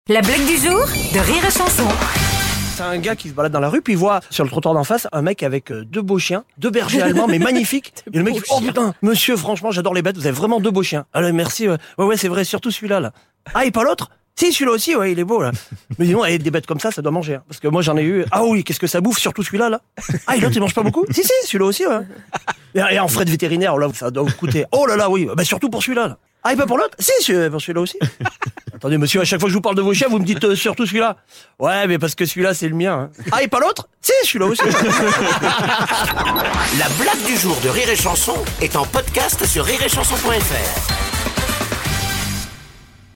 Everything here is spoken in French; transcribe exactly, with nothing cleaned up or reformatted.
La blague du jour de Rire et Chanson. C'est un gars qui se balade dans la rue, puis il voit sur le trottoir d'en face un mec avec euh, deux beaux chiens, deux bergers allemands, mais magnifiques. Et le mec il fait, oh putain, monsieur, franchement, j'adore les bêtes, vous avez vraiment deux beaux chiens. Alors merci, ouais, ouais, ouais c'est vrai, surtout celui-là, là. Ah, et pas l'autre? Si, celui-là aussi, ouais, il est beau, là. Mais dis-moi, eh, des bêtes comme ça, ça doit manger, hein. Parce que moi, j'en ai eu. Ah oui, qu'est-ce que ça bouffe, surtout celui-là, là. Ah, et l'autre, il mange pas beaucoup? Si, si, celui-là aussi, ouais. Et, et en frais de vétérinaire, là, ça doit vous coûter. Oh là là, oui, bah surtout pour celui-là, là. Ah, et pas pour l'autre? Si, celui- pour celui-là aussi. Attendez, monsieur, à chaque fois que je vous parle de vos chiens, vous me dites euh, surtout celui-là. Ouais, mais parce que celui-là, c'est le mien, hein. Ah, et pas l'autre? Si, celui-là aussi. La blague du jour de Rire et Chanson est en podcast sur rire et chanson point f r.